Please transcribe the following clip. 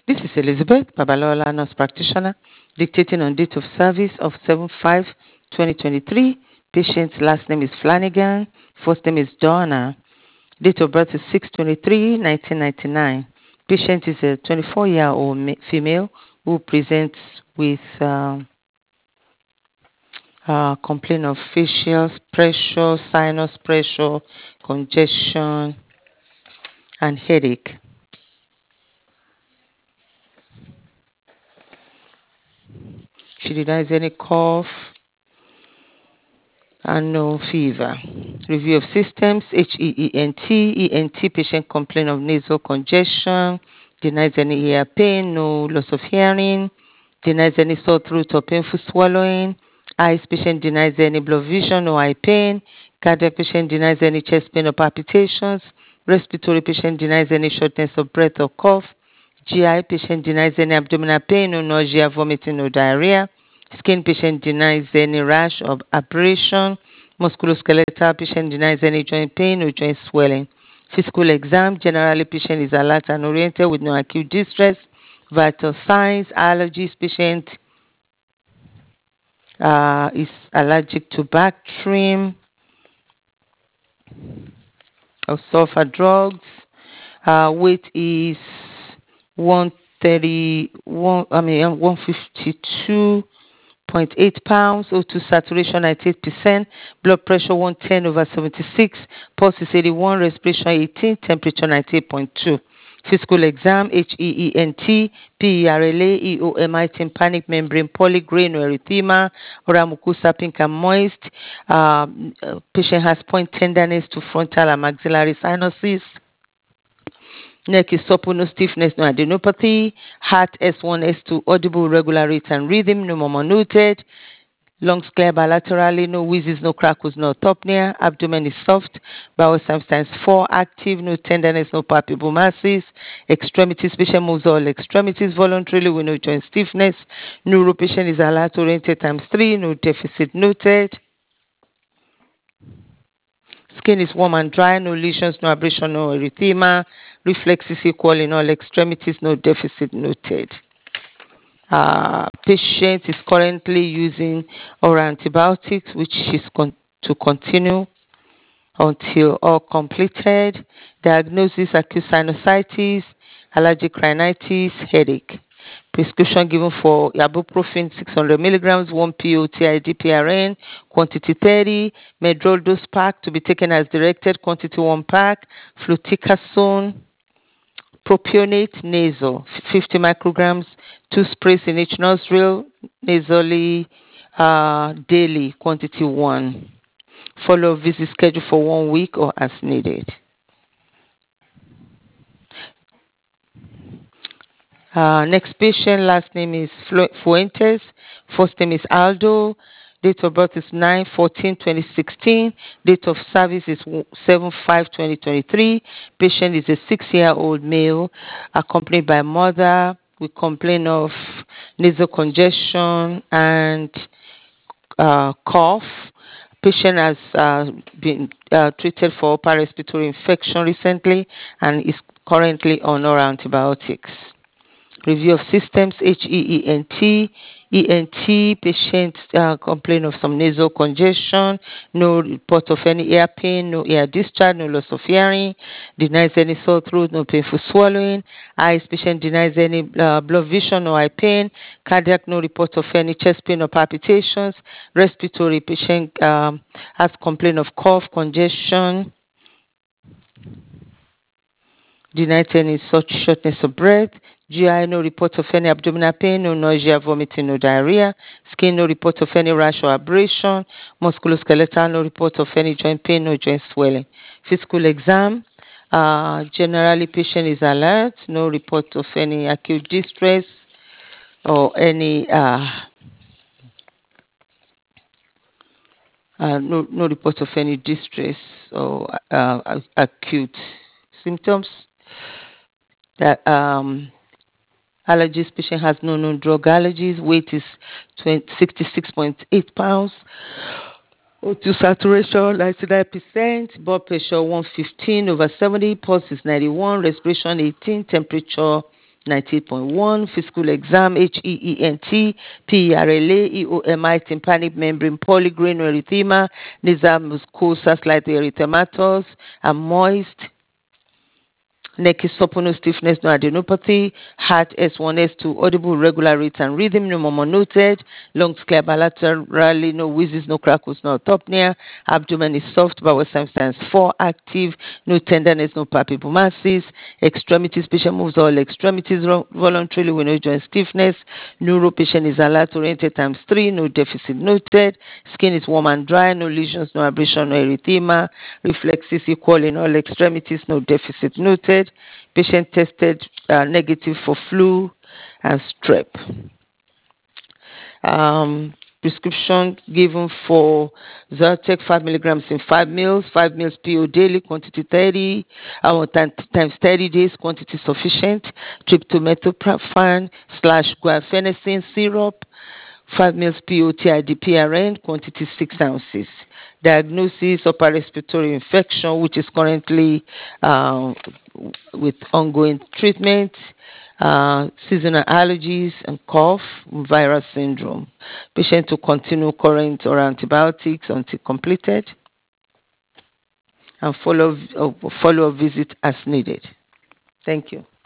This is Elizabeth Babalola, nurse practitioner, dictating on date of service of 7/5/2023. Patient's last name is Flanagan, first name is Donna. Date of birth is 6/23/1999. Patient is a 24-year-old female who presents with complaint of facial pressure, sinus pressure, congestion, and headache. She denies any cough and no fever. Review of systems, HEENT patient complaint of nasal congestion, denies any ear pain, no loss of hearing, denies any sore throat or painful swallowing. Eyes patient denies any blood vision or eye pain. Cardiac patient denies any chest pain or palpitations. Respiratory patient denies any shortness of breath or cough. GI patient denies any abdominal pain or nausea, vomiting or diarrhea. Skin patient denies any rash or abrasion. Musculoskeletal patient denies any joint pain or joint swelling. Physical exam, generally patient is alert and oriented with no acute distress. Vital signs, allergies, patient is allergic to Bactrim or sulfur drugs. Weight is 152.8 pounds. O2 saturation 98%. Blood pressure 110/76. Pulse is 81. Respiration 18. Temperature 98.2. Physical exam, HEENT, PERLA, EOMI, tympanic membrane polygrain or erythema, oral mucosa pink and moist. Patient has point tenderness to frontal and maxillary sinuses. Neck is supple, no stiffness, no adenopathy. Heart S1, S2, audible, regular rate and rhythm, no murmur noted. Lungs clear bilaterally, no wheezes, no crackles, no orthopnea. Abdomen is soft. Bowel substance 4, active, no tenderness, no palpable masses. Extremities, patient moves all extremities voluntarily with no joint stiffness. Neuro patient is alert oriented ×3, no deficit noted. Skin is warm and dry, no lesions, no abrasion, no erythema. Reflexes equal in all extremities, no deficit noted. Patient is currently using oral antibiotics, which is to continue until all completed. Diagnosis: acute sinusitis, allergic rhinitis, headache. Prescription given for ibuprofen 600 milligrams, 1 POTID PRN, quantity 30. Medrol dose pack to be taken as directed, quantity 1 pack. Fluticasone propionate nasal 50 micrograms, 2 sprays in each nostril, nasally daily, quantity 1. Follow visit schedule for 1 week or as needed. Next patient, last name is Fuentes, first name is Aldo, date of birth is 9/14/2016, date of service is 7/5/2023. Patient is a 6-year-old male accompanied by mother with complaint of nasal congestion and cough. Patient has been treated for upper respiratory infection recently and is currently on oral antibiotics. Review of systems, HEENT, ENT, patient complaint of some nasal congestion, no report of any ear pain, no ear discharge, no loss of hearing, denies any sore throat, no painful swallowing. Eyes, patient denies any blood vision or eye pain. Cardiac, no report of any chest pain or palpitations. Respiratory, patient has complaint of cough, congestion, denied any such shortness of breath. GI, no report of any abdominal pain, no nausea, vomiting, no diarrhea. Skin, no report of any rash or abrasion. Musculoskeletal, no report of any joint pain, no joint swelling. Physical exam, generally patient is alert, no report of any acute distress or any no report of any distress or acute symptoms. That allergies, patient has no known drug allergies. Weight is 66.8 pounds. O2 saturation 99%. Blood pressure 115/70. Pulse is 91. Respiration 18. Temperature 98.1 physical exam HEENT PERLA EOMI tympanic membrane polygranuloerythema nasal mucosa slightly erythematous and moist neck is supple, no stiffness, no adenopathy, heart S1, S2, audible regular rate and rhythm, no murmur noted, lungs clear bilaterally, no wheezes, no crackles, no autopnea, abdomen is soft, bowel signs 4 active, no tenderness, no palpable masses, extremities, patient moves all extremities voluntarily with no joint stiffness, neuro patient is alert oriented times 3, no deficit noted, skin is warm and dry, no lesions, no abrasion, no erythema, reflexes equal in all extremities, no deficit noted. Patient tested negative for flu and strep. Prescription given for Zyrtec 5 milligrams in 5 meals, 5 meals PO daily, quantity 30, times 30 days, quantity sufficient. Tryptomethophan / guaifenesin syrup, 5 mils POTID PRN, quantity 6 ounces. Diagnosis: upper respiratory infection, which is currently with ongoing treatment, seasonal allergies and cough, viral syndrome. Patient to continue current or antibiotics until completed, and follow-up visit as needed. Thank you.